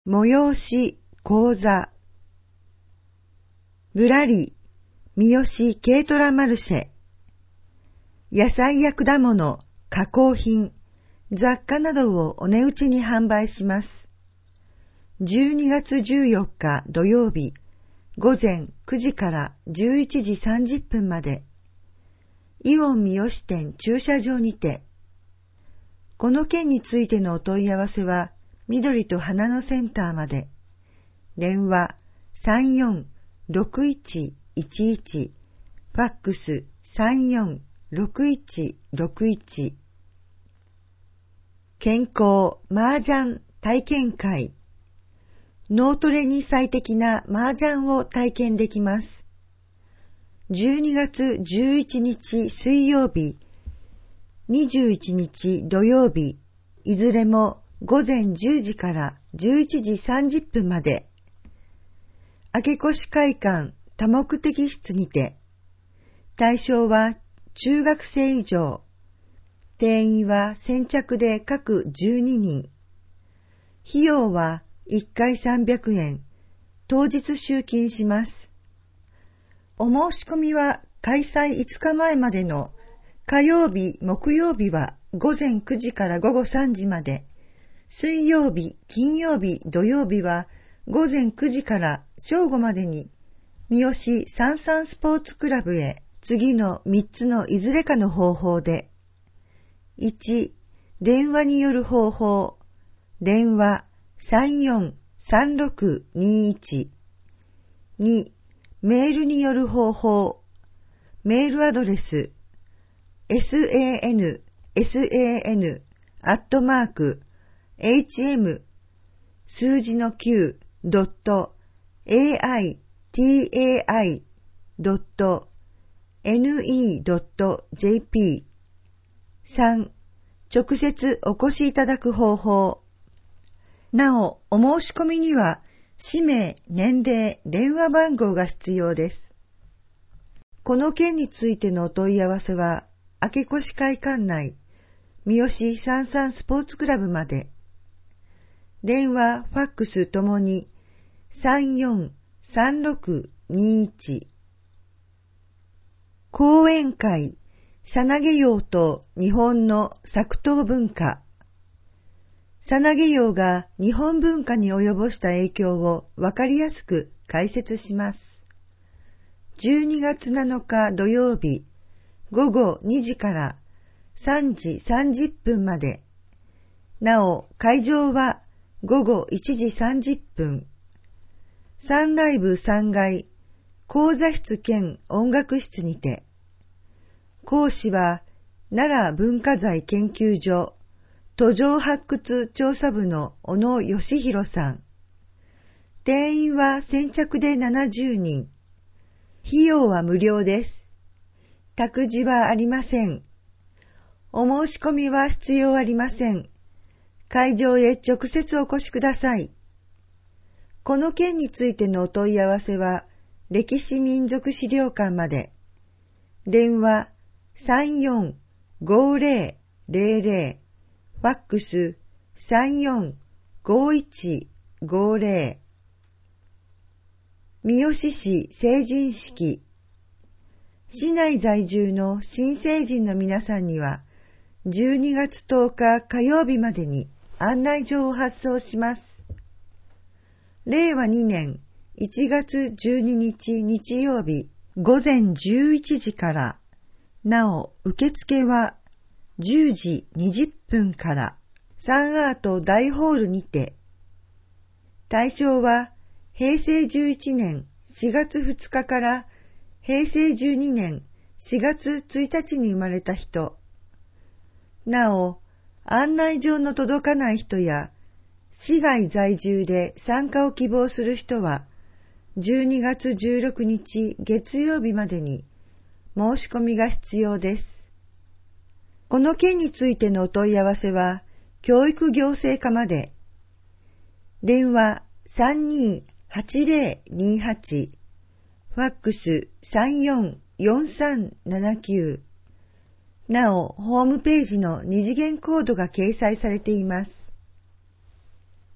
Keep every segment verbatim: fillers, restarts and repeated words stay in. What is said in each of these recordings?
催し講座ぶらり三好軽トラマルシェ野菜や果物、加工品、雑貨などをお値打ちに販売します。じゅうにがつじゅうよっか土曜日午前くじからじゅういちじさんじゅっぷんまでイオン三好店駐車場にて。この件についてのお問い合わせは緑と花のセンターまで。電話 さんよんろくいちいちいち、ファックス さんよんろくいちろくいち。健康麻雀体験会。脳トレに最適な麻雀を体験できます。じゅうにがつじゅういちにち水曜日、にじゅういちにち土曜日、いずれも午前じゅうじからじゅういちじさんじゅっぷんまで。明越会館多目的室にて。対象は中学生以上。定員は先着で各じゅうににん。費用はいっかいさんびゃくえん。当日集金します。お申し込みは開催いつかまえまでの火曜日、木曜日は午前くじから午後さんじまで。水曜日、金曜日、土曜日は午前くじから正午までに三好さんさんスポーツクラブへ次のみっつのいずれかの方法で。いち、電話による方法。電話 さんよんさんろくにいち。に、メールによる方法。メールアドレス san san アットマーク hm 数字の きゅう ドット aitai ドット ne ドット jp。 さん、直接お越しいただく方法。なお、お申し込みには氏名、年齢、電話番号が必要です。この件についてのお問い合わせは明越会館内三好さんさんスポーツクラブまで。電話、ファックスともにさんよんさんろくにいち。講演会、さなげ謡と日本の作陶文化。さなげ謡が日本文化に及ぼした影響をわかりやすく解説します。じゅうにがつなのか土曜日、午後にじからさんじさんじゅっぷんまで。なお、会場は午後いちじさんじゅっぷん。サンライブさんがい、講座室兼音楽室にて。講師は奈良文化財研究所途上発掘調査部の小野義弘さん。定員は先着でななじゅうにん。費用は無料です。託児はありません。お申し込みは必要ありません。会場へ直接お越しください。この件についてのお問い合わせは歴史民族資料館まで。電話 さんよんごぜろぜろぜろ、ファックス さんよんごいちごぜろ。三好市成人式。市内在住の新成人の皆さんにはじゅうにがつとおか火曜日までに案内状を発送します。れいわにねんいちがつじゅうににち日曜日午前じゅういちじから。なお、受付はじゅうじにじゅっぷんからサンアート大ホールにて。対象はへいせいじゅういちねんしがつふつかからへいせいじゅうにねんしがつついたちに生まれた人。なお、案内状の届かない人や市外在住で参加を希望する人はじゅうにがつじゅうろくにち月曜日までに申し込みが必要です。この件についてのお問い合わせは教育行政課まで。電話 さんにーはちぜろにはち、ファックス さんよんよんさんななきゅう。なお、ホームページの二次元コードが掲載されています。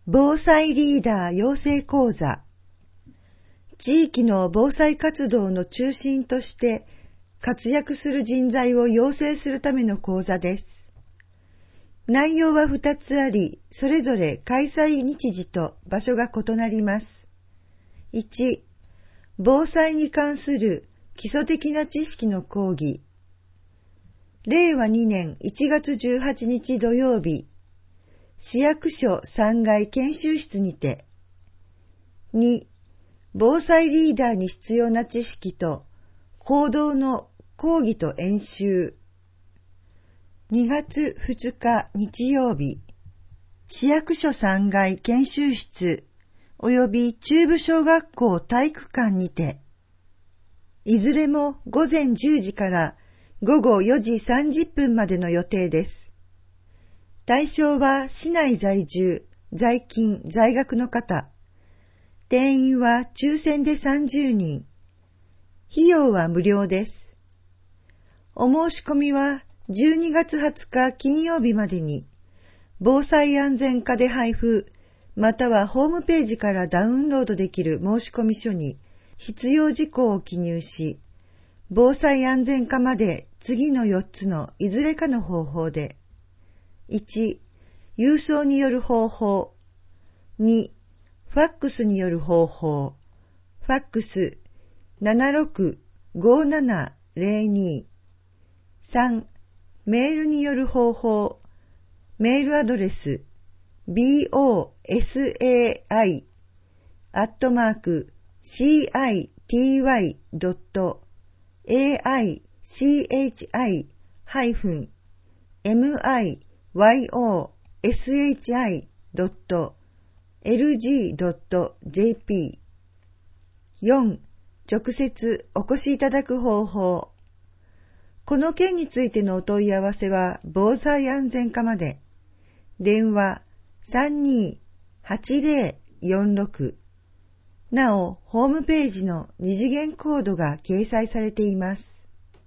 防災リーダー養成講座。地域の防災活動の中心として活躍する人材を養成するための講座です。内容はふたつあり、それぞれ開催日時と場所が異なります。いち、防災に関する基礎的な知識の講義。れいわにねんいちがつじゅうはちにち土曜日、市役所さんがい研修室にて。に、防災リーダーに必要な知識と行動の講義と演習。にがつふつか日曜日、市役所さんがい研修室及び中部小学校体育館にて。いずれもごぜんじゅうじからごごよじさんじゅっぷんまでの予定です。対象は市内在住、在勤、在学の方。定員は抽選でさんじゅうにん。費用は無料です。お申し込みはじゅうにがつはつか金曜日までに、防災安全課で配布、またはホームページからダウンロードできる申込書に必要事項を記入し、防災安全課まで次のよっつのいずれかの方法で。いち、郵送による方法。に、ファックスによる方法。ファックス ななろくごーななぜろに。さん、メールによる方法。メールアドレス ボサイ アットマーク シーアイティーワイ ドット エーアイシーエイチアイ ハイフン エムアイワイオーエスエイチアイ ドット エルジー ドット ジェーピー。よん、直接お越しいただく方法。この件についてのお問い合わせは防災安全課まで。電話 さんにーはちぜろよんろく。なお、ホームページの二次元コードが掲載されています。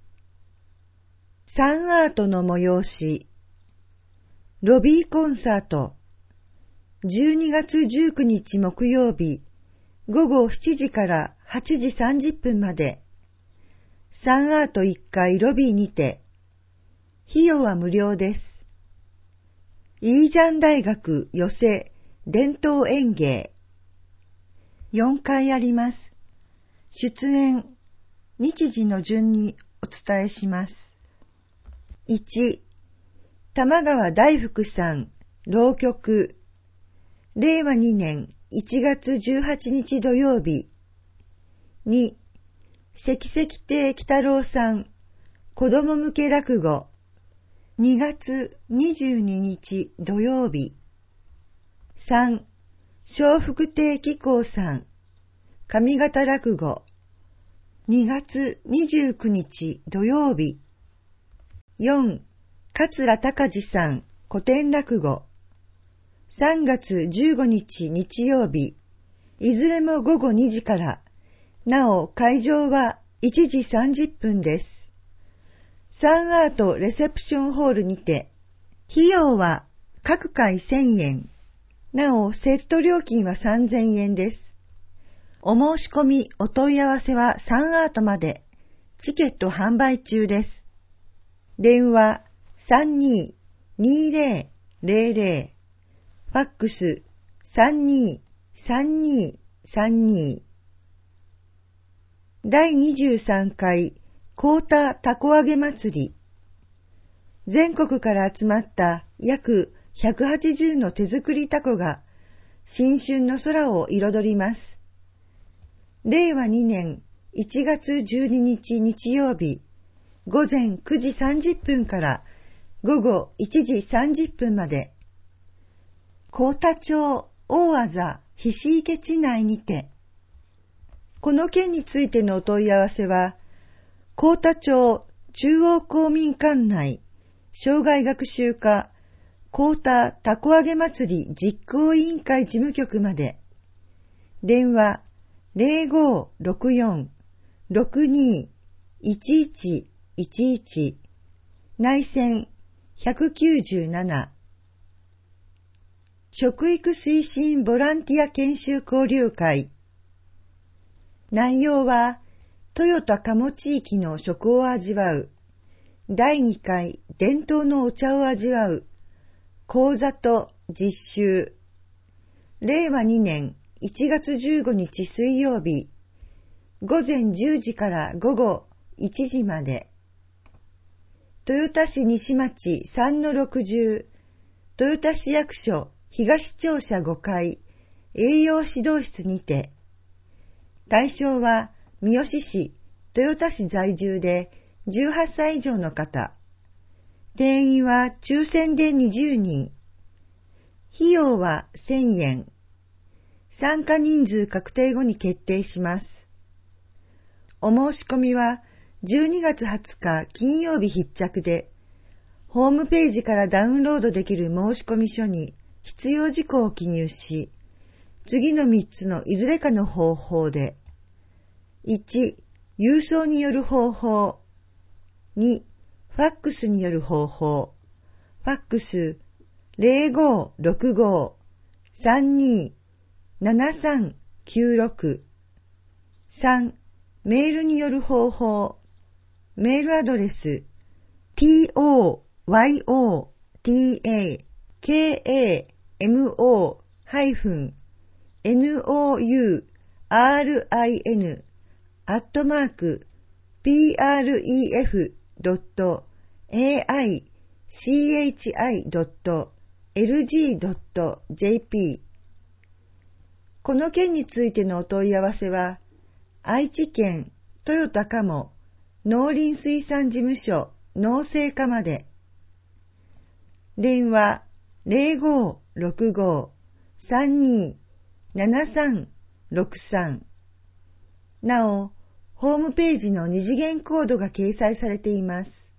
サンアートの催し。ロビーコンサート。じゅうにがつじゅうくにち木曜日、ごごしちじからはちじさんじゅっぷんまで。サンアートいっかいロビーにて。費用は無料です。イージャン大学寄せ伝統演芸。よんかいあります。出演、日時の順にお伝えします。いち、玉川大福さん、浪曲。れいわにねんいちがつじゅうはちにち土曜日。に、関石亭喜太郎さん、子供向け落語。にがつにじゅうににち土曜日。さん、笑福亭紀行さん、上方落語。にがつにじゅうくにち土曜日。よん、桂隆二さん、古典落語。さんがつじゅうごにち日曜日。いずれもごごにじから。なお、会場はいちじさんじゅっぷんです。サンアートレセプションホールにて。費用は各回せんえん。なお、セット料金はさんぜんえんです。お申し込み、お問い合わせはサンアートまで。チケット販売中です。電話 さんにーにーぜろぜろぜろ。ファックス さんにーさんにーさんにー。だいにじゅうさんかい幸田たこ揚げ祭り。全国から集まった約ひゃくはちじゅうの手作りたこが新春の空を彩ります。れいわにねんいちがつじゅうににち日曜日、ごぜんくじさんじゅっぷんからごごいちじさんじゅっぷんまで。幸田町大あざ菱池地内にて。この件についてのお問い合わせは、幸田町中央公民館内生涯学習課幸田たこ揚げ祭り実行委員会事務局まで。電話 ぜろごろくよん ろくにー いちいちいちいち。内線ひゃくきゅうじゅうなな。 食育推進ボランティア研修交流会。内容は、豊田鴨地域の食を味わう、だいにかい伝統のお茶を味わう、講座と実習。れいわにねんいちがつじゅうごにち水曜日、ごぜんじゅうじからごごいちじまで。豊田市西町 さんのろくじゅう、豊田市役所東庁舎ごかい、栄養指導室にて。対象は、三好市、豊田市在住でじゅうはっさい以上の方。定員は抽選でにじゅうにん。費用はせんえん。参加人数確定後に決定します。お申し込みはじゅうにがつはつか金曜日必着で、ホームページからダウンロードできる申込書に必要事項を記入し、次のみっつのいずれかの方法で、いち、郵送による方法、に、ファックスによる方法、ファックス ゼロごーろくごーさんにーななさんきゅうろく、さん、メールによる方法、メールアドレス トヨタ カモ ノウ アットマーク プレフ ドット エーアイシーエイチアイ ドット エルジー ドット ジェーピー。 この件についてのお問い合わせは、愛知県豊田鴨農林水産事務所農政課まで。電話 ゼロごーろくごーさんにーななさんろくさん。なお、ホームページの二次元コードが掲載されています。